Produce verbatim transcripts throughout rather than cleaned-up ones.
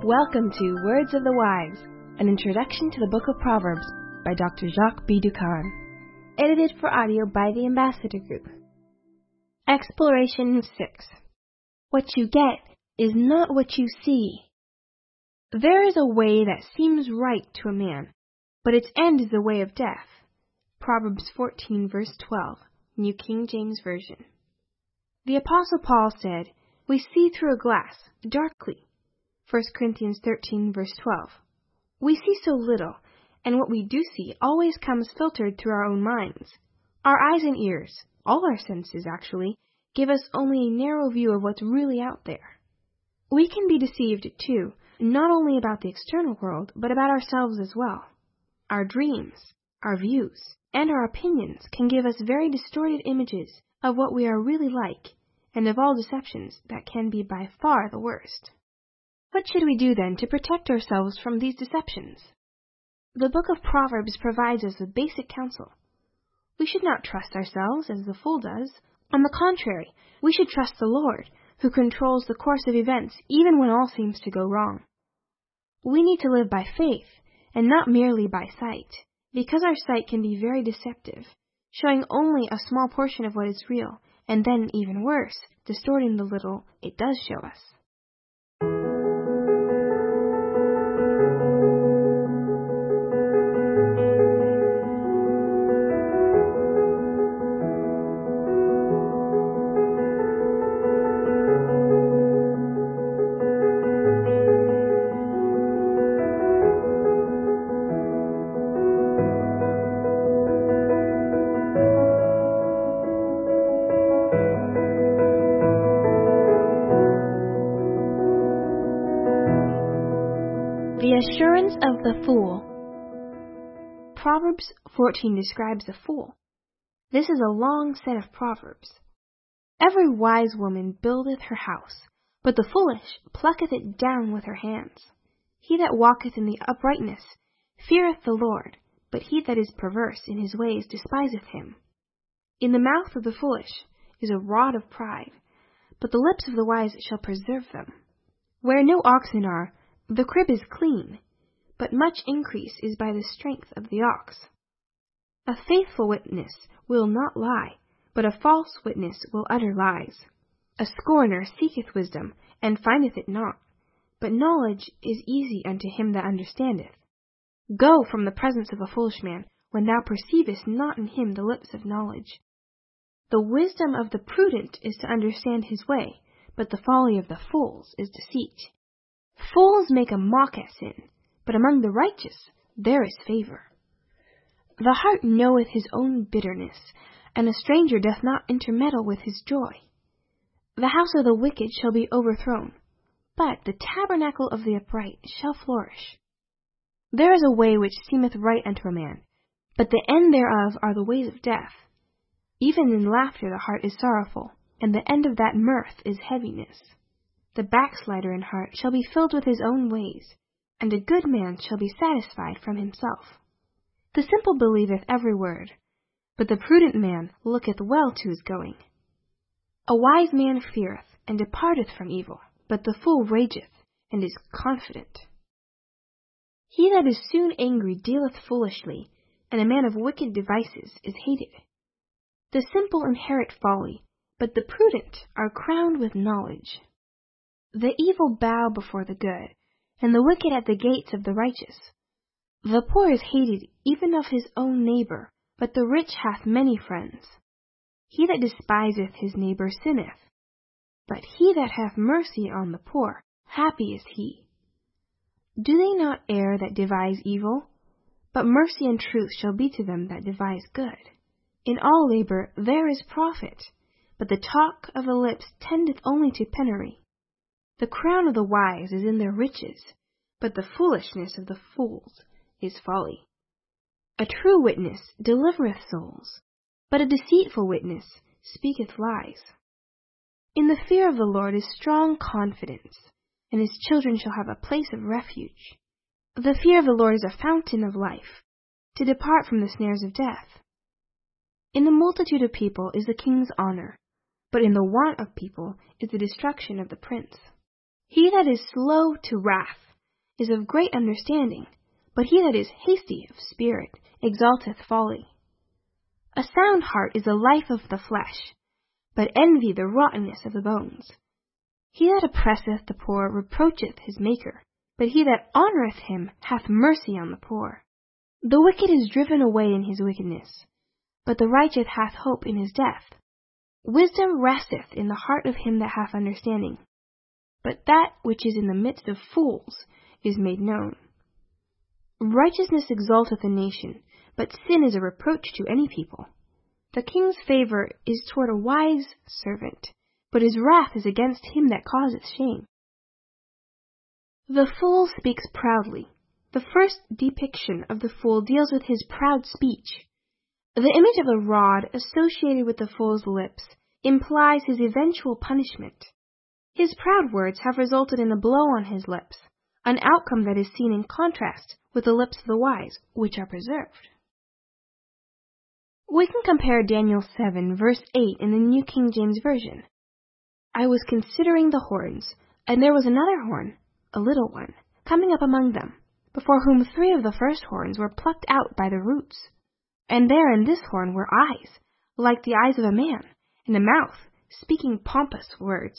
Welcome to Words of the Wise, an introduction to the Book of Proverbs by Doctor Jacques B. Ducan. Edited for audio by the Ambassador Group. Exploration six. What you get is not what you see. There is a way that seems right to a man, but its end is the way of death. Proverbs fourteen, verse twelve, New King James Version. The Apostle Paul said, "We see through a glass, darkly." First Corinthians thirteen, verse twelve. We see so little, and what we do see always comes filtered through our own minds. Our eyes and ears, all our senses actually, give us only a narrow view of what's really out there. We can be deceived, too, not only about the external world, but about ourselves as well. Our dreams, our views, and our opinions can give us very distorted images of what we are really like, and of all deceptions, that can be by far the worst. What should we do then to protect ourselves from these deceptions? The book of Proverbs provides us with basic counsel. We should not trust ourselves as the fool does. On the contrary, we should trust the Lord, who controls the course of events even when all seems to go wrong. We need to live by faith, and not merely by sight, because our sight can be very deceptive, showing only a small portion of what is real, and then, even worse, distorting the little it does show us. The assurance of the fool. Proverbs fourteen describes a fool. This is a long set of proverbs. Every wise woman buildeth her house, but the foolish plucketh it down with her hands. He that walketh in the uprightness feareth the Lord, but he that is perverse in his ways despiseth him. In the mouth of the foolish is a rod of pride, but the lips of the wise shall preserve them. Where no oxen are, the crib is clean, but much increase is by the strength of the ox. A faithful witness will not lie, but a false witness will utter lies. A scorner seeketh wisdom, and findeth it not, but knowledge is easy unto him that understandeth. Go from the presence of a foolish man, when thou perceivest not in him the lips of knowledge. The wisdom of the prudent is to understand his way, but the folly of the fools is deceit. Fools make a mock at sin, but among the righteous there is favor. The heart knoweth his own bitterness, and a stranger doth not intermeddle with his joy. The house of the wicked shall be overthrown, but the tabernacle of the upright shall flourish. There is a way which seemeth right unto a man, but the end thereof are the ways of death. Even in laughter the heart is sorrowful, and the end of that mirth is heaviness. The backslider in heart shall be filled with his own ways, and a good man shall be satisfied from himself. The simple believeth every word, but the prudent man looketh well to his going. A wise man feareth, and departeth from evil, but the fool rageth, and is confident. He that is soon angry dealeth foolishly, and a man of wicked devices is hated. The simple inherit folly, but the prudent are crowned with knowledge. The evil bow before the good, and the wicked at the gates of the righteous. The poor is hated even of his own neighbor, but the rich hath many friends. He that despiseth his neighbor sinneth, but he that hath mercy on the poor, happy is he. Do they not err that devise evil? But mercy and truth shall be to them that devise good. In all labor there is profit, but the talk of the lips tendeth only to penury. The crown of the wise is in their riches, but the foolishness of the fools is folly. A true witness delivereth souls, but a deceitful witness speaketh lies. In the fear of the Lord is strong confidence, and his children shall have a place of refuge. The fear of the Lord is a fountain of life, to depart from the snares of death. In the multitude of people is the king's honor, but in the want of people is the destruction of the prince. He that is slow to wrath is of great understanding, but he that is hasty of spirit exalteth folly. A sound heart is the life of the flesh, but envy the rottenness of the bones. He that oppresseth the poor reproacheth his Maker, but he that honoureth him hath mercy on the poor. The wicked is driven away in his wickedness, but the righteous hath hope in his death. Wisdom resteth in the heart of him that hath understanding, but that which is in the midst of fools is made known. Righteousness exalteth a nation, but sin is a reproach to any people. The king's favour is toward a wise servant, but his wrath is against him that causeth shame. The fool speaks proudly. The first depiction of the fool deals with his proud speech. The image of the rod associated with the fool's lips implies his eventual punishment. His proud words have resulted in a blow on his lips, an outcome that is seen in contrast with the lips of the wise, which are preserved. We can compare Daniel seven, verse eight in the New King James Version. I was considering the horns, and there was another horn, a little one, coming up among them, before whom three of the first horns were plucked out by the roots. And there in this horn were eyes, like the eyes of a man, and a mouth, speaking pompous words.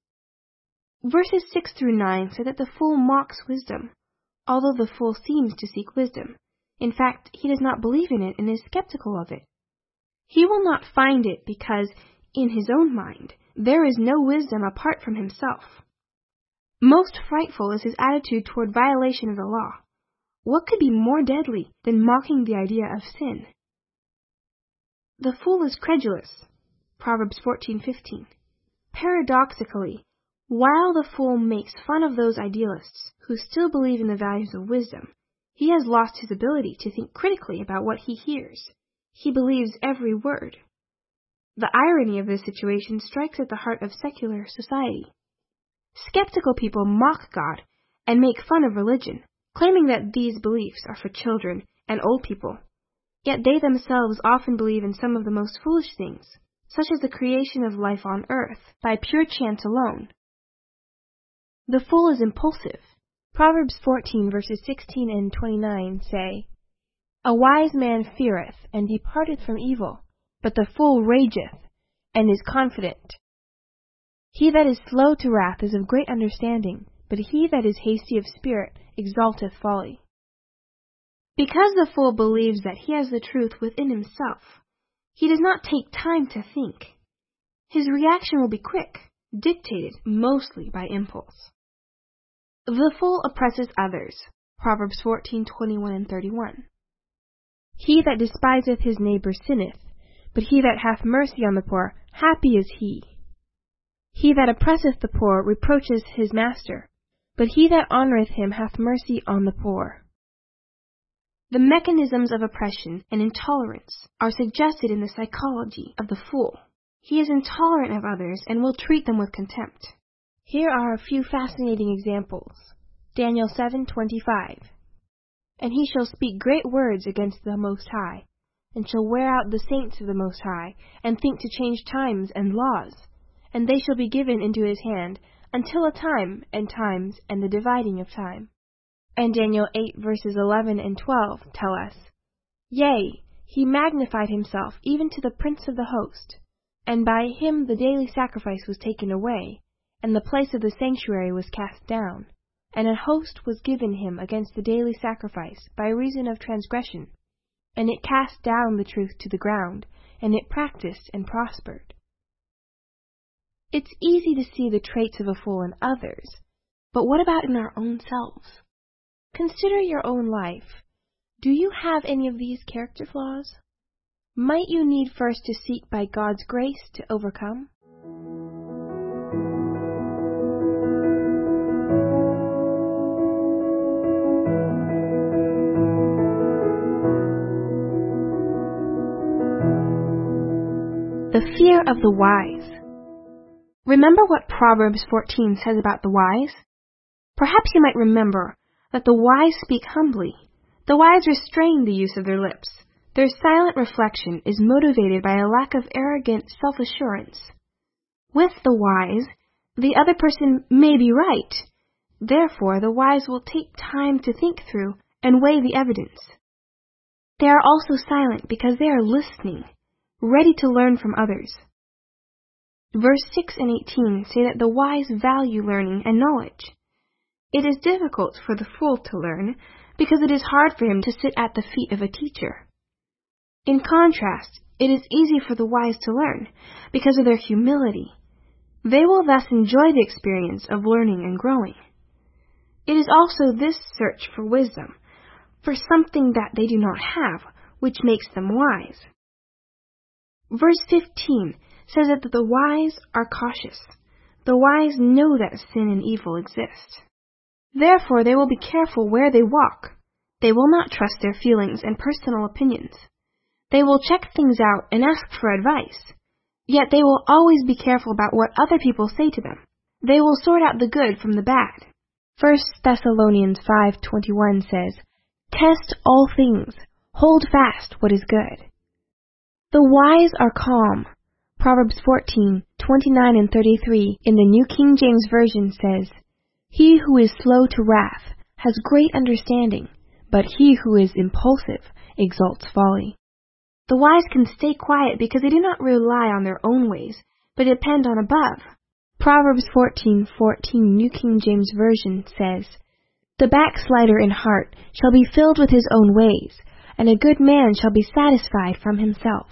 Verses six through nine say that the fool mocks wisdom, although the fool seems to seek wisdom. In fact, he does not believe in it and is skeptical of it. He will not find it because, in his own mind, there is no wisdom apart from himself. Most frightful is his attitude toward violation of the law. What could be more deadly than mocking the idea of sin? The fool is credulous. Proverbs fourteen fifteen. Paradoxically, while the fool makes fun of those idealists who still believe in the values of wisdom, he has lost his ability to think critically about what he hears. He believes every word. The irony of this situation strikes at the heart of secular society. Skeptical people mock God and make fun of religion, claiming that these beliefs are for children and old people. Yet they themselves often believe in some of the most foolish things, such as the creation of life on earth by pure chance alone. The fool is impulsive. Proverbs fourteen verses sixteen and twenty-nine say, A wise man feareth, and departeth from evil, but the fool rageth, and is confident. He that is slow to wrath is of great understanding, but he that is hasty of spirit exalteth folly. Because the fool believes that he has the truth within himself, he does not take time to think. His reaction will be quick, dictated mostly by impulse. The fool oppresses others. Proverbs fourteen twenty-one and thirty-one. He that despiseth his neighbor sinneth, but he that hath mercy on the poor, happy is he. He that oppresseth the poor reproacheth his master, but he that honoureth him hath mercy on the poor. The mechanisms of oppression and intolerance are suggested in the psychology of the fool. He is intolerant of others and will treat them with contempt. Here are a few fascinating examples. Daniel seven twenty-five. And he shall speak great words against the Most High, and shall wear out the saints of the Most High, and think to change times and laws, and they shall be given into his hand, until a time and times and the dividing of time. And Daniel eight verses eleven and twelve tell us, Yea, he magnified himself even to the prince of the host, and by him the daily sacrifice was taken away, and the place of the sanctuary was cast down, and a host was given him against the daily sacrifice by reason of transgression, and it cast down the truth to the ground, and it practiced and prospered. It's easy to see the traits of a fool in others, but what about in our own selves? Consider your own life. Do you have any of these character flaws? Might you need first to seek by God's grace to overcome? The fear of the wise. Remember what Proverbs fourteen says about the wise? Perhaps you might remember that the wise speak humbly. The wise restrain the use of their lips. Their silent reflection is motivated by a lack of arrogant self-assurance. With the wise, the other person may be right, Therefore, the wise will take time to think through and weigh the evidence. They are also silent because they are listening, ready to learn from others. Verse six and eighteen say that the wise value learning and knowledge. It is difficult for the fool to learn because it is hard for him to sit at the feet of a teacher. In contrast, it is easy for the wise to learn because of their humility. They will thus enjoy the experience of learning and growing. It is also this search for wisdom, for something that they do not have, which makes them wise. Verse fifteen says that the wise are cautious. The wise know that sin and evil exist. Therefore, they will be careful where they walk. They will not trust their feelings and personal opinions. They will check things out and ask for advice. Yet they will always be careful about what other people say to them. They will sort out the good from the bad. First Thessalonians five twenty-one says, "Test all things, hold fast what is good." The wise are calm. Proverbs fourteen twenty-nine and thirty-three in the New King James Version says, "He who is slow to wrath has great understanding, but he who is impulsive exalts folly." The wise can stay quiet because they do not rely on their own ways, but depend on above. Proverbs fourteen fourteen New King James Version says, "The backslider in heart shall be filled with his own ways, and a good man shall be satisfied from himself."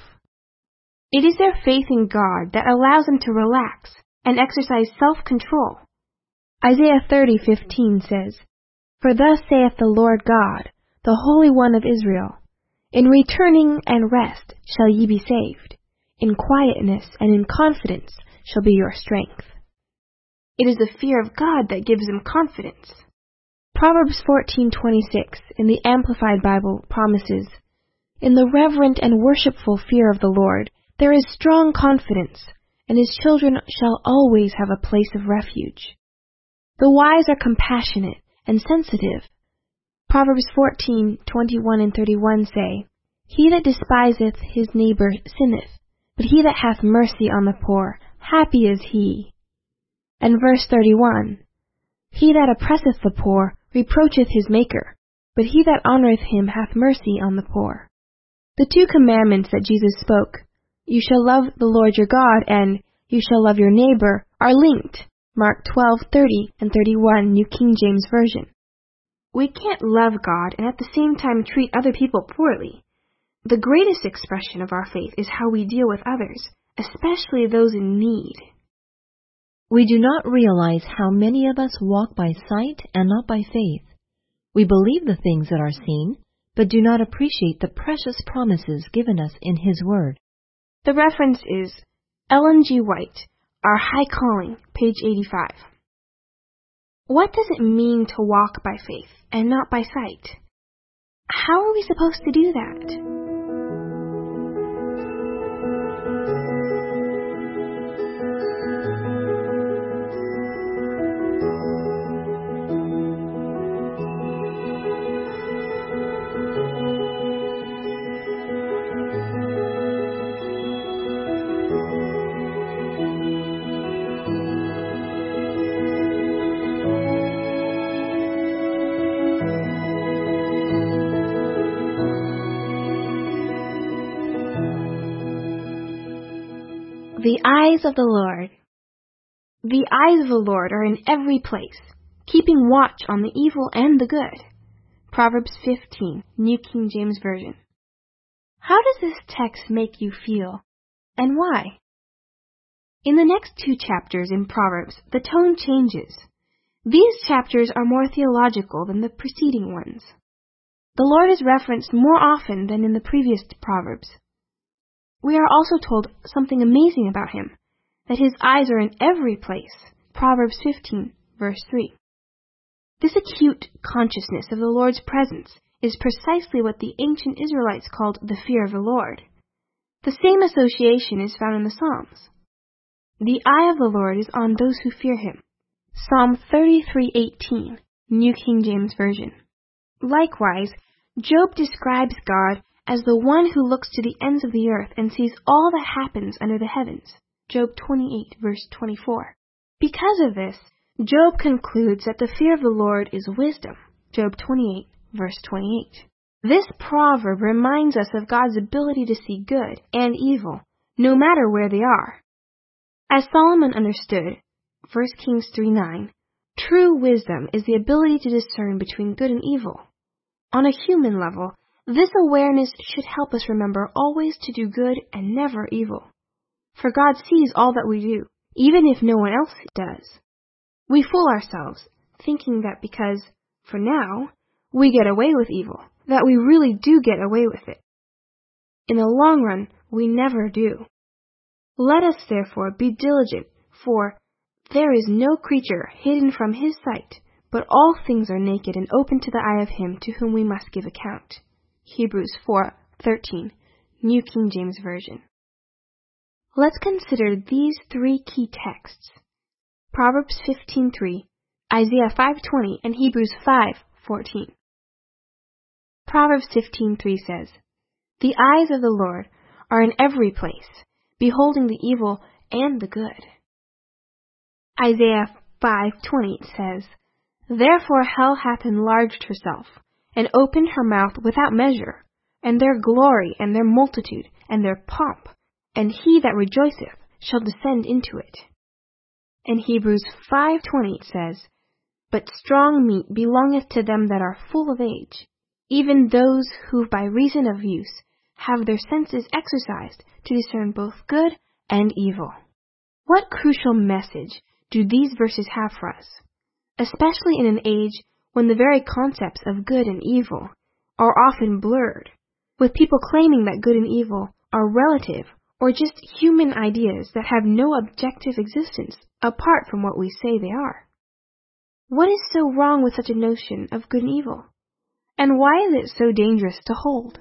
It is their faith in God that allows them to relax and exercise self-control. Isaiah thirty fifteen says, "For thus saith the Lord God, the Holy One of Israel, in returning and rest shall ye be saved. In quietness and in confidence shall be your strength." It is the fear of God that gives them confidence. Proverbs fourteen twenty-six in the Amplified Bible promises, "In the reverent and worshipful fear of the Lord there is strong confidence, and his children shall always have a place of refuge." The wise are compassionate and sensitive. Proverbs fourteen twenty-one and thirty-one say, "He that despiseth his neighbor sinneth, but he that hath mercy on the poor, happy is he." And verse thirty-one, "He that oppresseth the poor reproacheth his Maker, but he that honoureth him hath mercy on the poor." The two commandments that Jesus spoke, "You shall love the Lord your God," and "You shall love your neighbor," are linked. Mark twelve thirty and thirty-one New King James Version. We can't love God and at the same time treat other people poorly. The greatest expression of our faith is how we deal with others, especially those in need. We do not realize how many of us walk by sight and not by faith. We believe the things that are seen, but do not appreciate the precious promises given us in His Word. The reference is Ellen G. White, Our High Calling, page eighty-five. What does it mean to walk by faith and not by sight? How are we supposed to do that? The eyes of the Lord. The eyes of the Lord are in every place, keeping watch on the evil and the good. Proverbs fifteen, New King James Version. How does this text make you feel, and why? In the next two chapters in Proverbs, the tone changes. These chapters are more theological than the preceding ones. The Lord is referenced more often than in the previous Proverbs. We are also told something amazing about him, that his eyes are in every place. Proverbs fifteen, verse three. This acute consciousness of the Lord's presence is precisely what the ancient Israelites called the fear of the Lord. The same association is found in the Psalms. The eye of the Lord is on those who fear him. Psalm thirty-three eighteen, New King James Version. Likewise, Job describes God as the one who looks to the ends of the earth and sees all that happens under the heavens. Job twenty-eight, verse twenty-four. Because of this, Job concludes that the fear of the Lord is wisdom. Job twenty-eight, verse twenty-eight. This proverb reminds us of God's ability to see good and evil, no matter where they are. As Solomon understood, First Kings three nine, true wisdom is the ability to discern between good and evil. On a human level, this awareness should help us remember always to do good and never evil. For God sees all that we do, even if no one else does. We fool ourselves, thinking that because, for now, we get away with evil, that we really do get away with it. In the long run, we never do. Let us therefore be diligent, for there is no creature hidden from his sight, but all things are naked and open to the eye of him to whom we must give account. Hebrews four thirteen, New King James Version. Let's consider these three key texts: Proverbs fifteen three, Isaiah five twenty, and Hebrews five fourteen. Proverbs fifteen three says, "The eyes of the Lord are in every place, beholding the evil and the good." Isaiah five twenty says, "Therefore hell hath enlarged herself, and opened her mouth without measure, and their glory, and their multitude, and their pomp, and he that rejoiceth shall descend into it." And Hebrews five twenty says, "But strong meat belongeth to them that are full of age, even those who by reason of use have their senses exercised to discern both good and evil." What crucial message do these verses have for us, especially in an age when the very concepts of good and evil are often blurred, with people claiming that good and evil are relative or just human ideas that have no objective existence apart from what we say they are? What is so wrong with such a notion of good and evil? And why is it so dangerous to hold?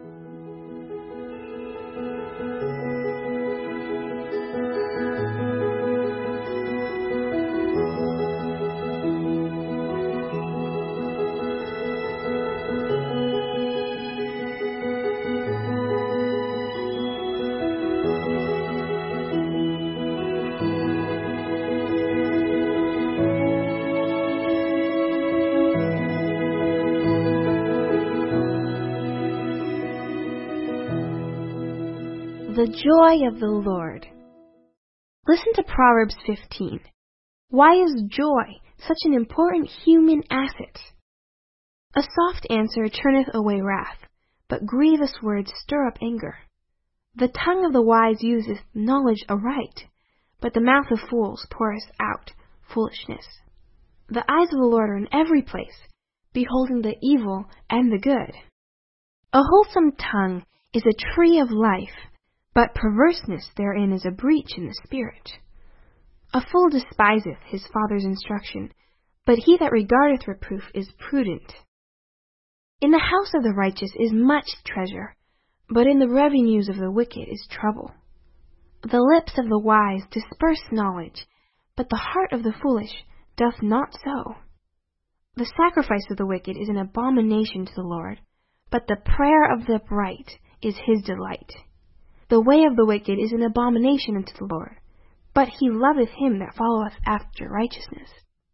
The joy of the Lord. Listen to Proverbs fifteen. Why is joy such an important human asset? A soft answer turneth away wrath, but grievous words stir up anger. The tongue of the wise useth knowledge aright, but the mouth of fools poureth out foolishness. The eyes of the Lord are in every place, beholding the evil and the good. A wholesome tongue is a tree of life, but perverseness therein is a breach in the spirit. A fool despiseth his father's instruction, but he that regardeth reproof is prudent. In the house of the righteous is much treasure, but in the revenues of the wicked is trouble. The lips of the wise disperse knowledge, but the heart of the foolish doth not so. The sacrifice of the wicked is an abomination to the Lord, but the prayer of the upright is his delight. The way of the wicked is an abomination unto the Lord, but he loveth him that followeth after righteousness.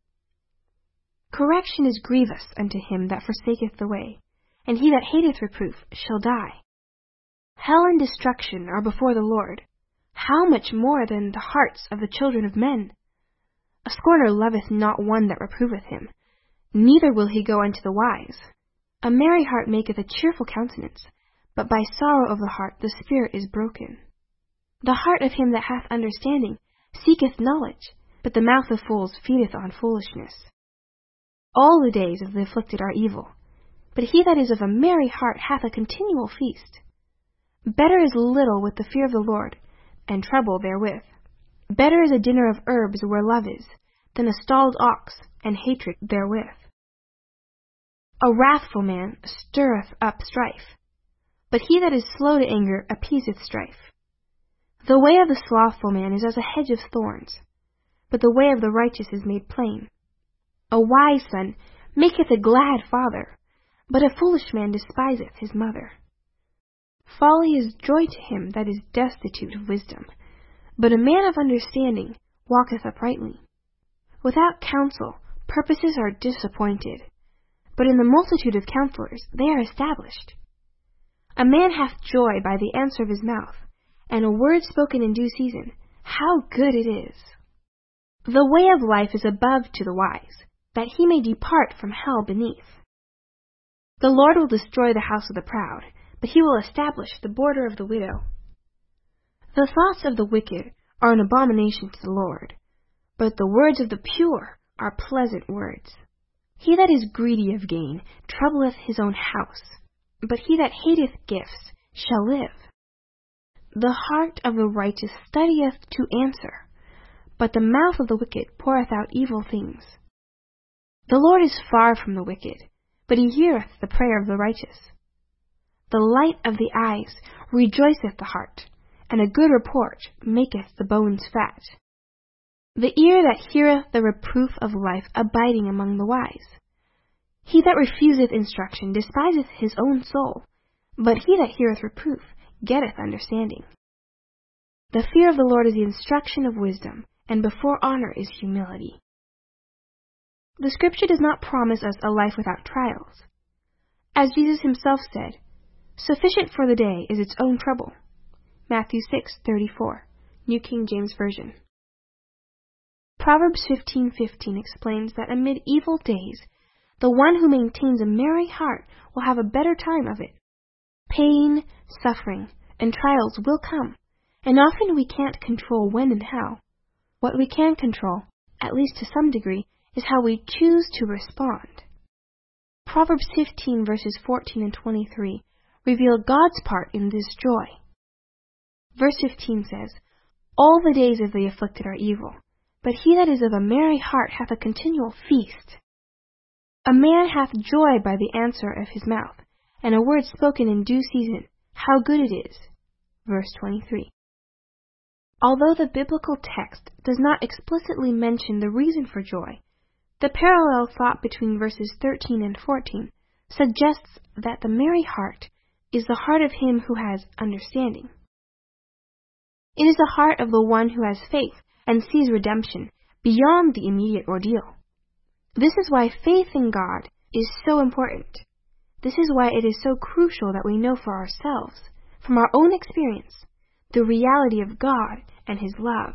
Correction is grievous unto him that forsaketh the way, and he that hateth reproof shall die. Hell and destruction are before the Lord. How much more than the hearts of the children of men? A scorner loveth not one that reproveth him, neither will he go unto the wise. A merry heart maketh a cheerful countenance, but by sorrow of the heart the spirit is broken. The heart of him that hath understanding seeketh knowledge, but the mouth of fools feedeth on foolishness. All the days of the afflicted are evil, but he that is of a merry heart hath a continual feast. Better is little with the fear of the Lord, and trouble therewith. Better is a dinner of herbs where love is, than a stalled ox, and hatred therewith. A wrathful man stirreth up strife, but he that is slow to anger appeaseth strife. The way of the slothful man is as a hedge of thorns, but the way of the righteous is made plain. A wise son maketh a glad father, but a foolish man despiseth his mother. Folly is joy to him that is destitute of wisdom, but a man of understanding walketh uprightly. Without counsel, purposes are disappointed, but in the multitude of counselors they are established. A man hath joy by the answer of his mouth, and a word spoken in due season. How good it is! The way of life is above to the wise, that he may depart from hell beneath. The Lord will destroy the house of the proud, but he will establish the border of the widow. The thoughts of the wicked are an abomination to the Lord, but the words of the pure are pleasant words. He that is greedy of gain troubleth his own house, but he that hateth gifts shall live. The heart of the righteous studieth to answer, but the mouth of the wicked poureth out evil things. The Lord is far from the wicked, but he heareth the prayer of the righteous. The light of the eyes rejoiceth the heart, and a good report maketh the bones fat. The ear that heareth the reproof of life abiding among the wise. He that refuseth instruction despiseth his own soul, but he that heareth reproof getteth understanding. The fear of the Lord is the instruction of wisdom, and before honor is humility. The Scripture does not promise us a life without trials. As Jesus himself said, "Sufficient for the day is its own trouble." Matthew six thirty-four, New King James Version. Proverbs fifteen fifteen explains that amid evil days, the one who maintains a merry heart will have a better time of it. Pain, suffering, and trials will come, and often we can't control when and how. What we can control, at least to some degree, is how we choose to respond. Proverbs fifteen verses fourteen and twenty-three reveal God's part in this joy. Verse fifteen says, "All the days of the afflicted are evil, but he that is of a merry heart hath a continual feast. A man hath joy by the answer of his mouth, and a word spoken in due season. How good it is." Verse twenty-three. Although the biblical text does not explicitly mention the reason for joy, the parallel thought between verses thirteen and fourteen suggests that the merry heart is the heart of him who has understanding. It is the heart of the one who has faith and sees redemption beyond the immediate ordeal. This is why faith in God is so important. This is why it is so crucial that we know for ourselves, from our own experience, the reality of God and his love.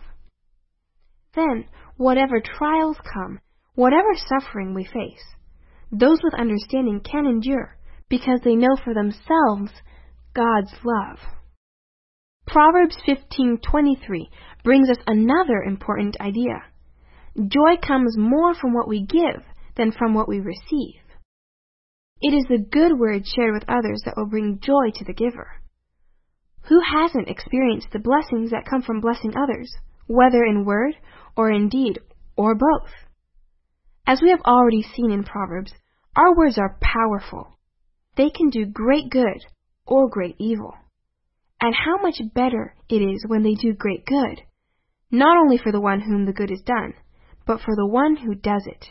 Then, whatever trials come, whatever suffering we face, those with understanding can endure because they know for themselves God's love. Proverbs fifteen twenty-three brings us another important idea. Joy comes more from what we give than from what we receive. It is the good word shared with others that will bring joy to the giver. Who hasn't experienced the blessings that come from blessing others, whether in word or in deed or both? As we have already seen in Proverbs, our words are powerful. They can do great good or great evil. And how much better it is when they do great good, not only for the one whom the good is done, but for the one who does it.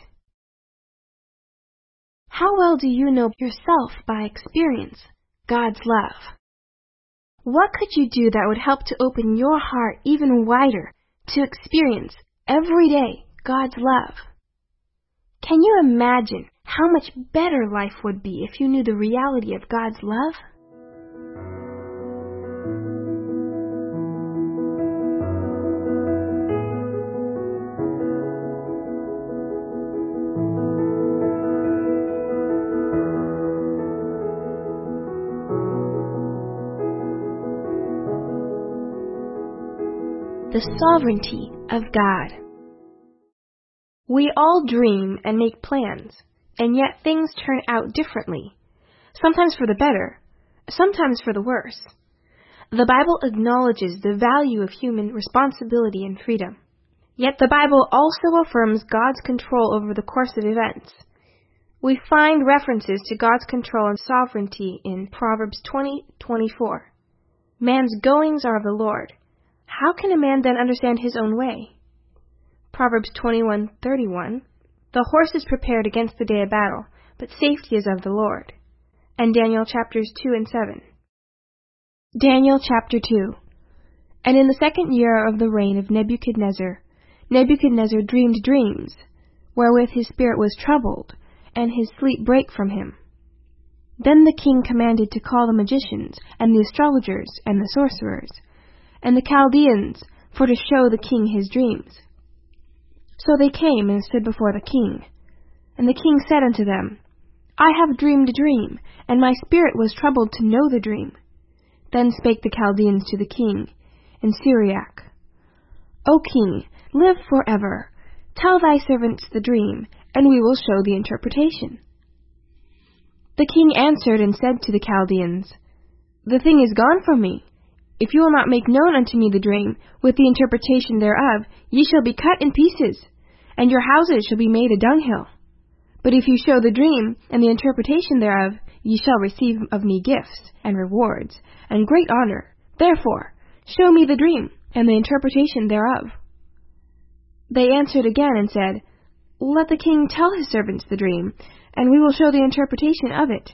How well do you know yourself by experience God's love? What could you do that would help to open your heart even wider to experience every day God's love? Can you imagine how much better life would be if you knew the reality of God's love? The sovereignty of God. We all dream and make plans, and yet things turn out differently, sometimes for the better, sometimes for the worse. The Bible acknowledges the value of human responsibility and freedom, yet the Bible also affirms God's control over the course of events. We find references to God's control and sovereignty in Proverbs twenty twenty-four. Man's goings are of the Lord. How can a man then understand his own way? Proverbs twenty-one thirty-one. The horse is prepared against the day of battle, but safety is of the Lord. And Daniel chapters two and seven. Daniel chapter two. And in the second year of the reign of Nebuchadnezzar, Nebuchadnezzar dreamed dreams, wherewith his spirit was troubled, and his sleep brake from him. Then the king commanded to call the magicians, and the astrologers, and the sorcerers, and the Chaldeans, for to show the king his dreams. So they came and stood before the king. And the king said unto them, I have dreamed a dream, and my spirit was troubled to know the dream. Then spake the Chaldeans to the king in Syriac, O king, live for ever. Tell thy servants the dream, and we will show the interpretation. The king answered and said to the Chaldeans, The thing is gone from me. If you will not make known unto me the dream, with the interpretation thereof, ye shall be cut in pieces, and your houses shall be made a dunghill. But if you show the dream, and the interpretation thereof, ye shall receive of me gifts, and rewards, and great honor. Therefore, show me the dream, and the interpretation thereof. They answered again and said, Let the king tell his servants the dream, and we will show the interpretation of it.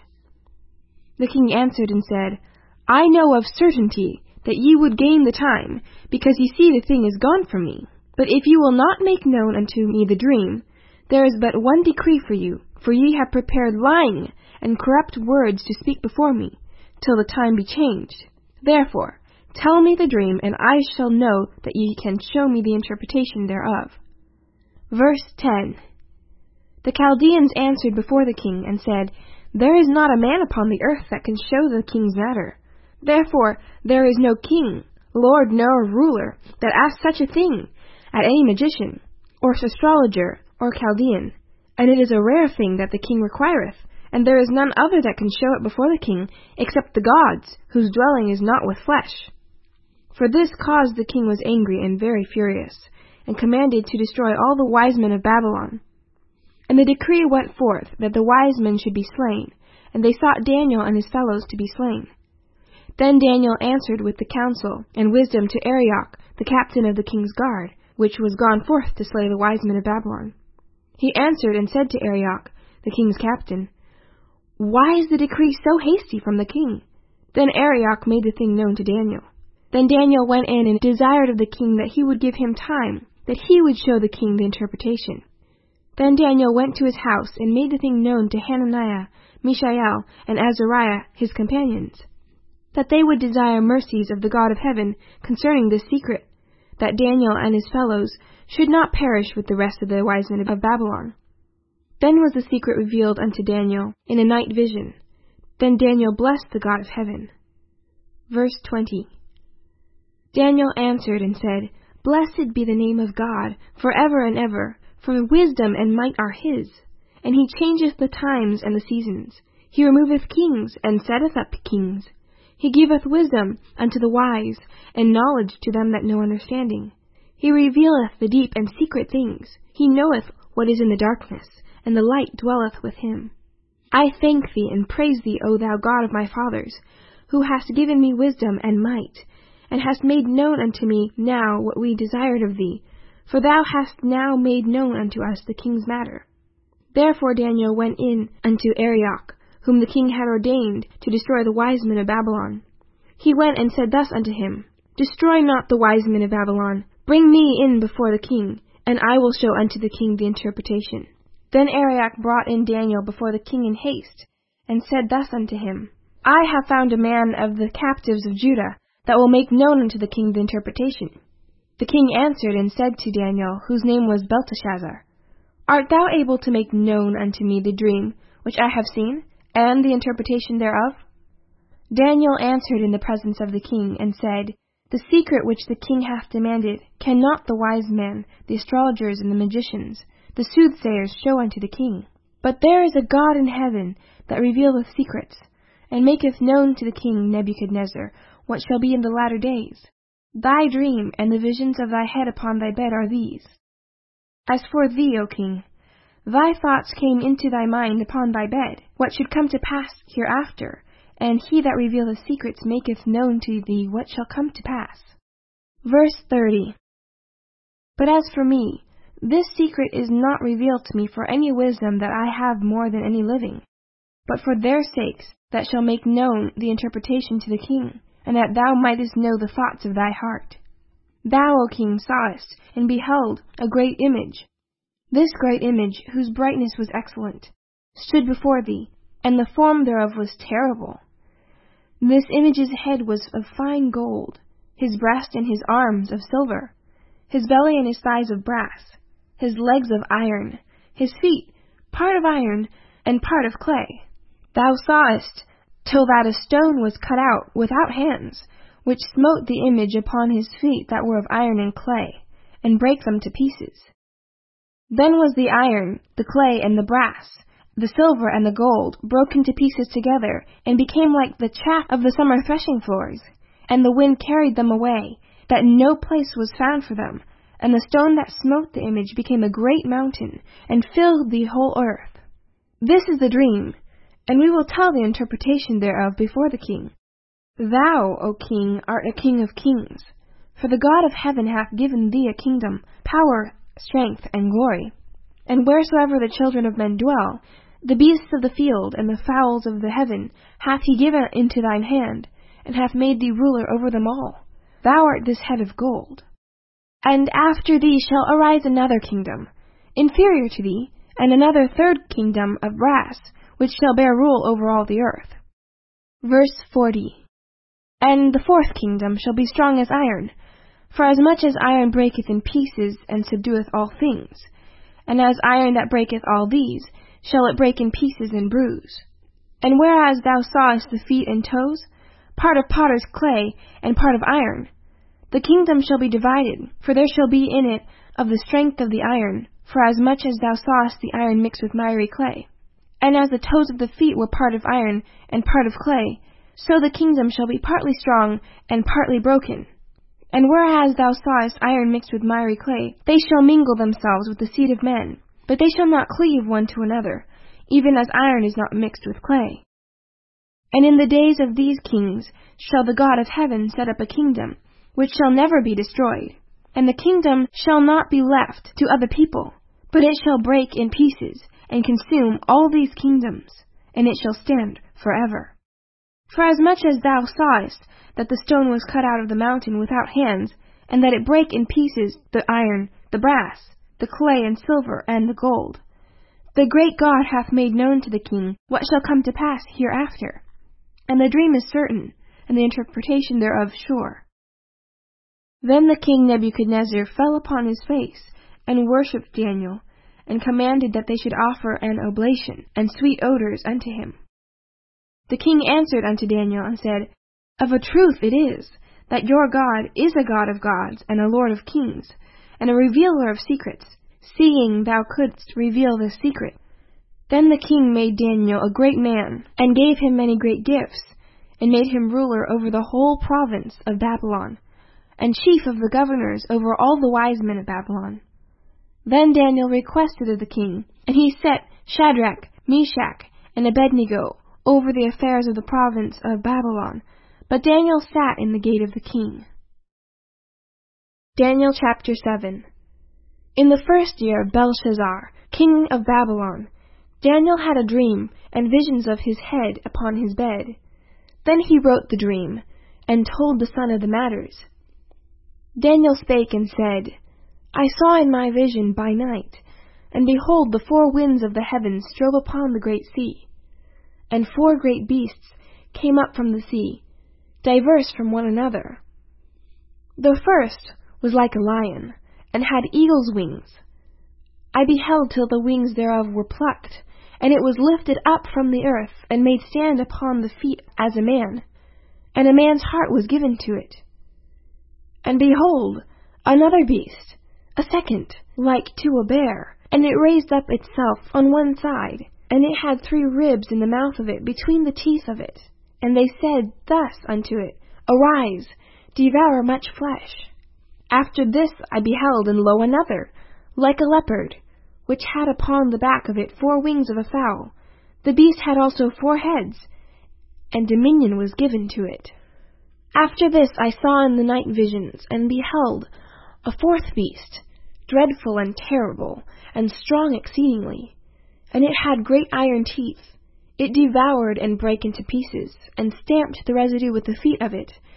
The king answered and said, I know of certainty that ye would gain the time, because ye see the thing is gone from me. But if ye will not make known unto me the dream, there is but one decree for you, for ye have prepared lying and corrupt words to speak before me, till the time be changed. Therefore, tell me the dream, and I shall know that ye can show me the interpretation thereof. Verse ten. The Chaldeans answered before the king, and said, There is not a man upon the earth that can show the king's matter. Therefore there is no king, lord, nor ruler, that asks such a thing at any magician, or astrologer, or Chaldean. And it is a rare thing that the king requireth, and there is none other that can show it before the king, except the gods, whose dwelling is not with flesh. For this cause the king was angry and very furious, and commanded to destroy all the wise men of Babylon. And the decree went forth that the wise men should be slain, and they sought Daniel and his fellows to be slain. Then Daniel answered with the counsel and wisdom to Arioch, the captain of the king's guard, which was gone forth to slay the wise men of Babylon. He answered and said to Arioch, the king's captain, Why is the decree so hasty from the king? Then Arioch made the thing known to Daniel. Then Daniel went in and desired of the king that he would give him time, that he would show the king the interpretation. Then Daniel went to his house and made the thing known to Hananiah, Mishael, and Azariah, his companions, that they would desire mercies of the God of heaven concerning this secret, that Daniel and his fellows should not perish with the rest of the wise men of Babylon. Then was the secret revealed unto Daniel in a night vision. Then Daniel blessed the God of heaven. Verse twenty. Daniel answered and said, Blessed be the name of God, for ever and ever, for wisdom and might are his. And he changeth the times and the seasons. He removeth kings, and setteth up kings. He giveth wisdom unto the wise, and knowledge to them that know understanding. He revealeth the deep and secret things. He knoweth what is in the darkness, and the light dwelleth with him. I thank thee and praise thee, O thou God of my fathers, who hast given me wisdom and might, and hast made known unto me now what we desired of thee, for thou hast now made known unto us the king's matter. Therefore Daniel went in unto Arioch, whom the king had ordained to destroy the wise men of Babylon. He went and said thus unto him, Destroy not the wise men of Babylon, bring me in before the king, and I will show unto the king the interpretation. Then Arioch brought in Daniel before the king in haste, and said thus unto him, I have found a man of the captives of Judah, that will make known unto the king the interpretation. The king answered and said to Daniel, whose name was Belteshazzar, Art thou able to make known unto me the dream which I have seen, and the interpretation thereof? Daniel answered in the presence of the king, and said, The secret which the king hath demanded cannot the wise men, the astrologers, and the magicians, the soothsayers, show unto the king. But there is a God in heaven that revealeth secrets, and maketh known to the king Nebuchadnezzar what shall be in the latter days. Thy dream and the visions of thy head upon thy bed are these. As for thee, O king, thy thoughts came into thy mind upon thy bed, what should come to pass hereafter, and he that revealeth secrets maketh known to thee what shall come to pass. Verse thirty. But as for me, this secret is not revealed to me for any wisdom that I have more than any living, but for their sakes that shall make known the interpretation to the king, and that thou mightest know the thoughts of thy heart. Thou, O king, sawest, and beheld, a great image. This great image, whose brightness was excellent, stood before thee, and the form thereof was terrible. This image's head was of fine gold, his breast and his arms of silver, his belly and his thighs of brass, his legs of iron, his feet part of iron and part of clay. Thou sawest, till that a stone was cut out without hands, which smote the image upon his feet that were of iron and clay, and brake them to pieces. Then was the iron, the clay, and the brass, the silver and the gold, broken to pieces together, and became like the chaff of the summer threshing floors. And the wind carried them away, that no place was found for them. And the stone that smote the image became a great mountain, and filled the whole earth. This is the dream, and we will tell the interpretation thereof before the king. Thou, O king, art a king of kings, for the God of heaven hath given thee a kingdom, power, strength, and glory. And wheresoever the children of men dwell, the beasts of the field and the fowls of the heaven hath he given into thine hand, and hath made thee ruler over them all. Thou art this head of gold. And after thee shall arise another kingdom, inferior to thee, and another third kingdom of brass, which shall bear rule over all the earth. Verse forty. And the fourth kingdom shall be strong as iron, for as much as iron breaketh in pieces, and subdueth all things, and as iron that breaketh all these, shall it break in pieces and bruise. And whereas thou sawest the feet and toes, part of potter's clay, and part of iron, the kingdom shall be divided, for there shall be in it of the strength of the iron, for as much as thou sawest the iron mixed with miry clay. And as the toes of the feet were part of iron, and part of clay, so the kingdom shall be partly strong, and partly broken. And whereas thou sawest iron mixed with miry clay, they shall mingle themselves with the seed of men, but they shall not cleave one to another, even as iron is not mixed with clay. And in the days of these kings shall the God of heaven set up a kingdom, which shall never be destroyed. And the kingdom shall not be left to other people, but it shall break in pieces, and consume all these kingdoms, and it shall stand forever. For as much as thou sawest that the stone was cut out of the mountain without hands, and that it brake in pieces the iron, the brass, the clay and silver, and the gold, the great God hath made known to the king what shall come to pass hereafter. And the dream is certain, and the interpretation thereof sure. Then the king Nebuchadnezzar fell upon his face, and worshipped Daniel, and commanded that they should offer an oblation, and sweet odors unto him. The king answered unto Daniel, and said, Of a truth it is, that your God is a God of gods, and a Lord of kings, and a revealer of secrets, seeing thou couldst reveal this secret. Then the king made Daniel a great man, and gave him many great gifts, and made him ruler over the whole province of Babylon, and chief of the governors over all the wise men of Babylon. Then Daniel requested of the king, and he set Shadrach, Meshach, and Abednego over the affairs of the province of Babylon, but Daniel sat in the gate of the king. Daniel chapter seven. In the first year of Belshazzar, king of Babylon, Daniel had a dream, and visions of his head upon his bed. Then he wrote the dream, and told the son of the matters. Daniel spake and said, I saw in my vision by night, and behold, the four winds of the heavens strove upon the great sea. And four great beasts came up from the sea, diverse from one another. The first was like a lion, and had eagle's wings. I beheld till the wings thereof were plucked, and it was lifted up from the earth, and made stand upon the feet as a man, and a man's heart was given to it. And behold, another beast, a second, like to a bear, and it raised up itself on one side, and it had three ribs in the mouth of it between the teeth of it. And they said thus unto it, Arise, devour much flesh. After this I beheld, and lo, another, like a leopard, which had upon the back of it four wings of a fowl. The beast had also four heads, and dominion was given to it. After this I saw in the night visions, and beheld a fourth beast, dreadful and terrible, and strong exceedingly. And it had great iron teeth. It devoured and brake into pieces, and stamped the residue with the feet of it,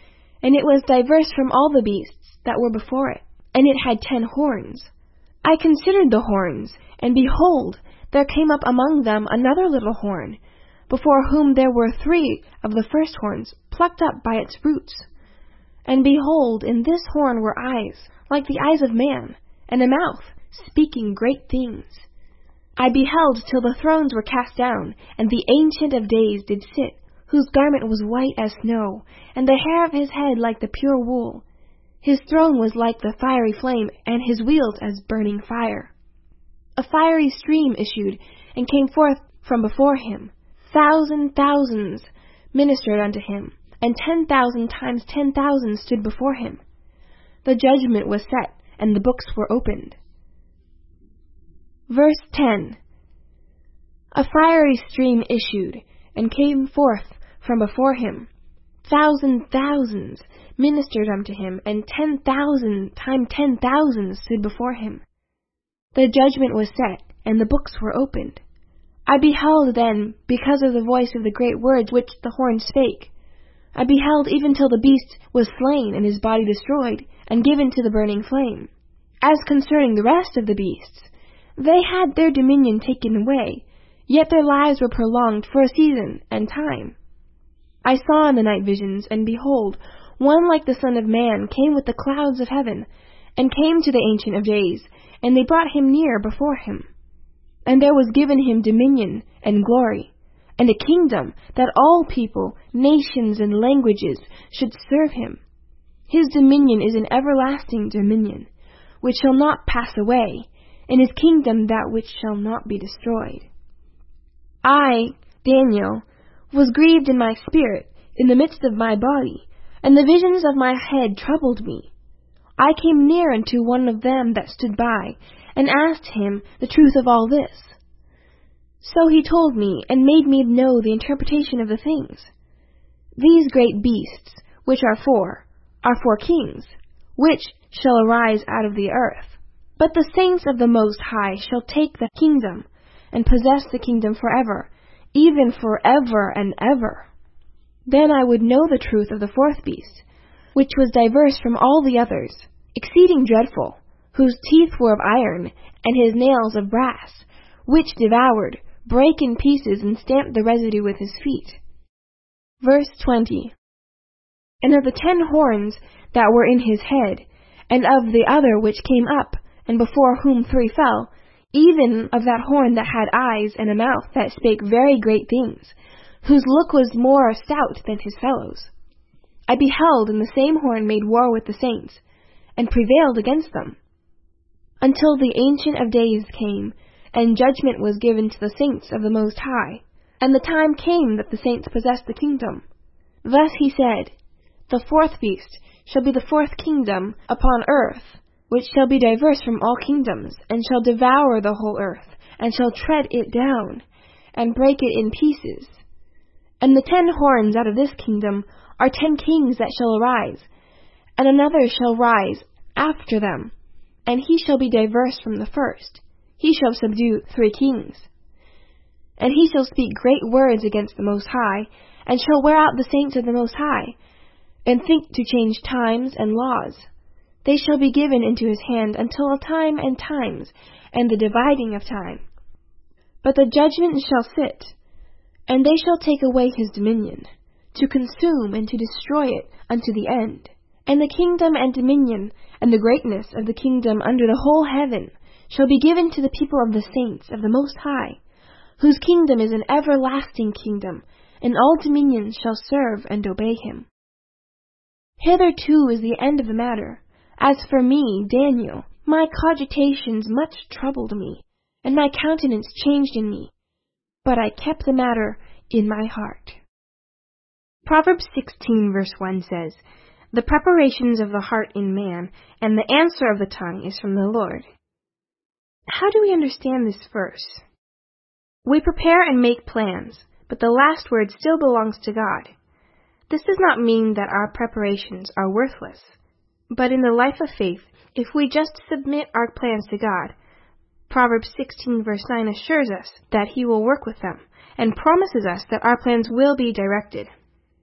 and it was diverse from all the beasts that were before it, and it had ten horns. I considered the horns, and behold, there came up among them another little horn, before whom there were three of the first horns plucked up by its roots. And behold, in this horn were eyes, like the eyes of man, and a mouth, speaking great things. I beheld till the thrones were cast down, and the Ancient of Days did sit, whose garment was white as snow, and the hair of his head like the pure wool. His throne was like the fiery flame, and his wheels as burning fire. A fiery stream issued, and came forth from before him. Thousand thousands ministered unto him, and ten thousand times ten thousand stood before him. The judgment was set, and the books were opened. Verse ten. A fiery stream issued, and came forth from before him. Thousand thousands ministered unto him, and ten thousand times ten thousand stood before him. The judgment was set, and the books were opened. I beheld then, because of the voice of the great words which the horn spake. I beheld even till the beast was slain, and his body destroyed, and given to the burning flame. As concerning the rest of the beasts, they had their dominion taken away, yet their lives were prolonged for a season and time. I saw in the night visions, and behold, one like the Son of Man came with the clouds of heaven, and came to the Ancient of Days, and they brought him near before him. And there was given him dominion and glory, and a kingdom, that all people, nations, and languages should serve him. His dominion is an everlasting dominion, which shall not pass away, and his kingdom that which shall not be destroyed. I, Daniel, was grieved in my spirit, in the midst of my body, and the visions of my head troubled me. I came near unto one of them that stood by, and asked him the truth of all this. So he told me, and made me know the interpretation of the things. These great beasts, which are four, are four kings, which shall arise out of the earth. But the saints of the Most High shall take the kingdom, and possess the kingdom forever, even forever and ever. Then I would know the truth of the fourth beast, which was diverse from all the others, exceeding dreadful, whose teeth were of iron, and his nails of brass, which devoured, brake in pieces, and stamped the residue with his feet. Verse twenty. And of the ten horns that were in his head, and of the other which came up, and before whom three fell, even of that horn that had eyes and a mouth that spake very great things, whose look was more stout than his fellows, I beheld, and the same horn made war with the saints, and prevailed against them, until the Ancient of Days came, and judgment was given to the saints of the Most High, and the time came that the saints possessed the kingdom. Thus he said, The fourth beast shall be the fourth kingdom upon earth, which shall be diverse from all kingdoms, and shall devour the whole earth, and shall tread it down, and break it in pieces. And the ten horns out of this kingdom are ten kings that shall arise, and another shall rise after them, and he shall be diverse from the first. He shall subdue three kings. And he shall speak great words against the Most High, and shall wear out the saints of the Most High, and think to change times and laws. They shall be given into his hand until a time and times, and the dividing of time. But the judgment shall sit, and they shall take away his dominion, to consume and to destroy it unto the end. And the kingdom and dominion, and the greatness of the kingdom under the whole heaven, shall be given to the people of the saints of the Most High, whose kingdom is an everlasting kingdom, and all dominions shall serve and obey him. Hitherto is the end of the matter. As for me, Daniel, my cogitations much troubled me, and my countenance changed in me, but I kept the matter in my heart. Proverbs sixteen verse one says, The preparations of the heart in man, and the answer of the tongue is from the Lord. How do we understand this verse? We prepare and make plans, but the last word still belongs to God. This does not mean that our preparations are worthless. But in the life of faith, if we just submit our plans to God, Proverbs sixteen verse nine assures us that he will work with them, and promises us that our plans will be directed.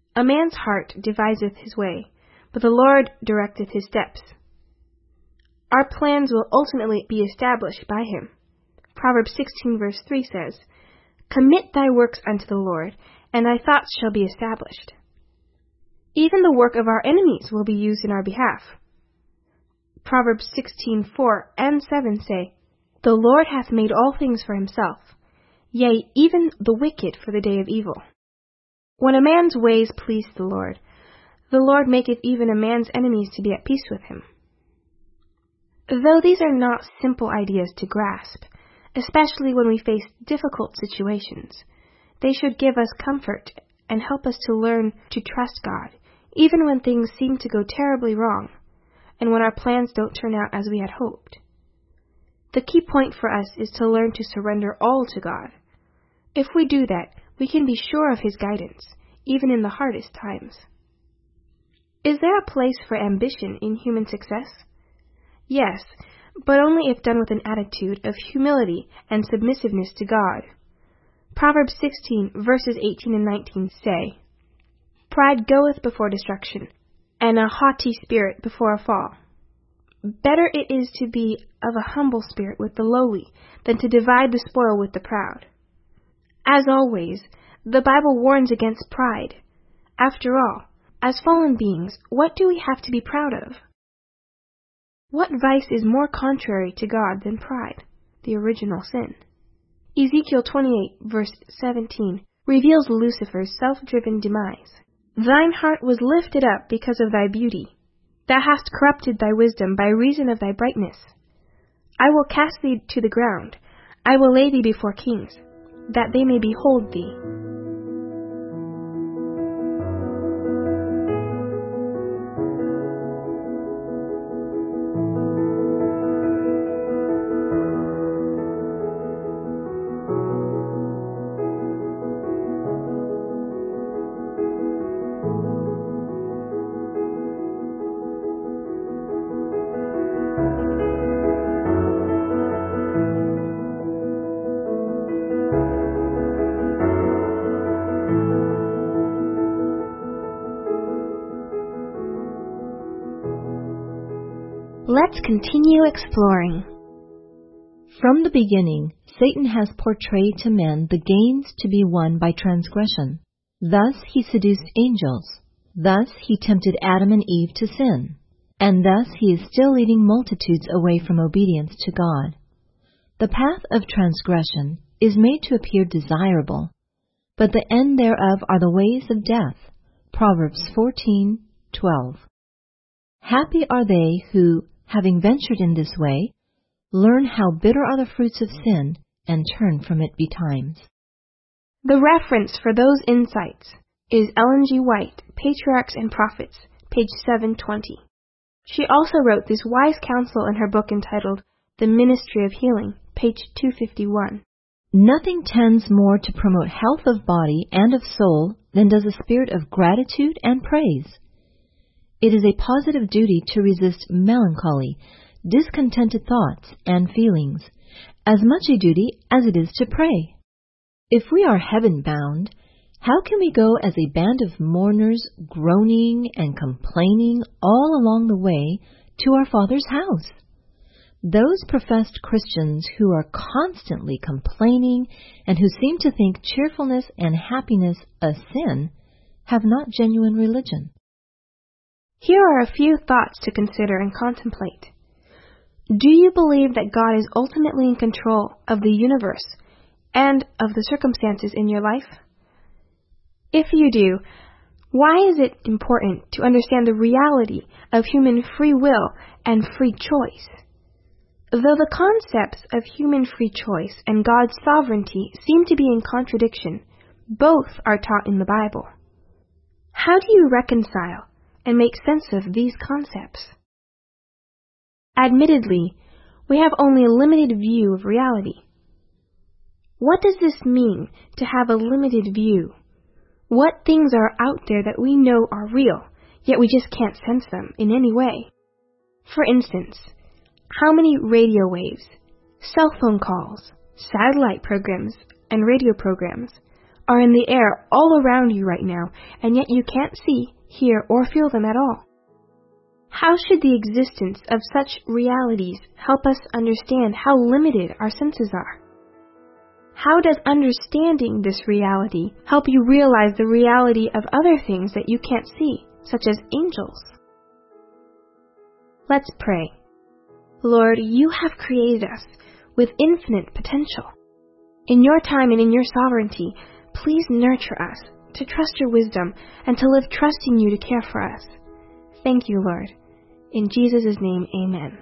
A man's heart deviseth his way, but the Lord directeth his steps. Our plans will ultimately be established by him. Proverbs sixteen verse three says, "Commit thy works unto the Lord, and thy thoughts shall be established." Even the work of our enemies will be used in our behalf. Proverbs sixteen four and seven say, "The Lord hath made all things for himself, yea, even the wicked for the day of evil." When a man's ways please the Lord, the Lord maketh even a man's enemies to be at peace with him. Though these are not simple ideas to grasp, especially when we face difficult situations, they should give us comfort and help us to learn to trust God, even when things seem to go terribly wrong, and when our plans don't turn out as we had hoped. The key point for us is to learn to surrender all to God. If we do that, we can be sure of his guidance, even in the hardest times. Is there a place for ambition in human success? Yes, but only if done with an attitude of humility and submissiveness to God. Proverbs sixteen, verses eighteen and nineteen say, "Pride goeth before destruction, and a haughty spirit before a fall. Better it is to be of a humble spirit with the lowly, than to divide the spoil with the proud." As always, the Bible warns against pride. After all, as fallen beings, what do we have to be proud of? What vice is more contrary to God than pride, the original sin? Ezekiel twenty-eight, verse seventeen, reveals Lucifer's self-driven demise. "Thine heart was lifted up because of thy beauty. Thou hast corrupted thy wisdom by reason of thy brightness. I will cast thee to the ground. I will lay thee before kings, that they may behold thee." Let's continue exploring. From the beginning, Satan has portrayed to men the gains to be won by transgression. Thus he seduced angels. Thus he tempted Adam and Eve to sin. And thus he is still leading multitudes away from obedience to God. The path of transgression is made to appear desirable, but the end thereof are the ways of death. Proverbs fourteen twelve. Happy are they who, having ventured in this way, learn how bitter are the fruits of sin, and turn from it betimes. The reference for those insights is Ellen G. White, Patriarchs and Prophets, page seven twenty. She also wrote this wise counsel in her book entitled The Ministry of Healing, page two fifty-one. Nothing tends more to promote health of body and of soul than does a spirit of gratitude and praise. It is a positive duty to resist melancholy, discontented thoughts and feelings, as much a duty as it is to pray. If we are heaven-bound, how can we go as a band of mourners groaning and complaining all along the way to our Father's house? Those professed Christians who are constantly complaining and who seem to think cheerfulness and happiness a sin have not genuine religion. Here are a few thoughts to consider and contemplate. Do you believe that God is ultimately in control of the universe and of the circumstances in your life? If you do, why is it important to understand the reality of human free will and free choice? Though the concepts of human free choice and God's sovereignty seem to be in contradiction, both are taught in the Bible. How do you reconcile and make sense of these concepts? Admittedly, we have only a limited view of reality. What does this mean to have a limited view? What things are out there that we know are real, yet we just can't sense them in any way? For instance, how many radio waves, cell phone calls, satellite programs, and radio programs are in the air all around you right now, and yet you can't see, hear, or feel them at all. How should the existence of such realities help us understand how limited our senses are? How does understanding this reality help you realize the reality of other things that you can't see, such as angels? Let's pray. Lord, you have created us with infinite potential. In your time and in your sovereignty, please nurture us to trust your wisdom and to live trusting you to care for us. Thank you, Lord. In Jesus' name, amen.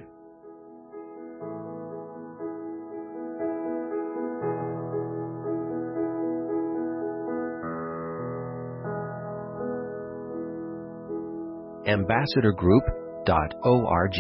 ambassador group dot org.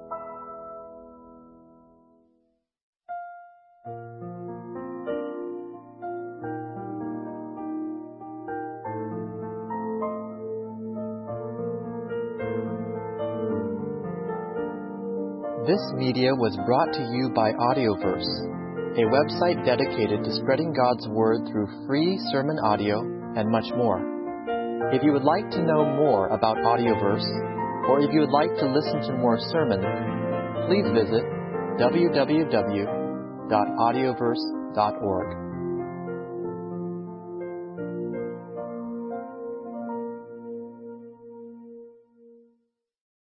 This media was brought to you by Audioverse, a website dedicated to spreading God's Word through free sermon audio and much more. If you would like to know more about Audioverse, or if you would like to listen to more sermons, please visit w w w dot audioverse dot org.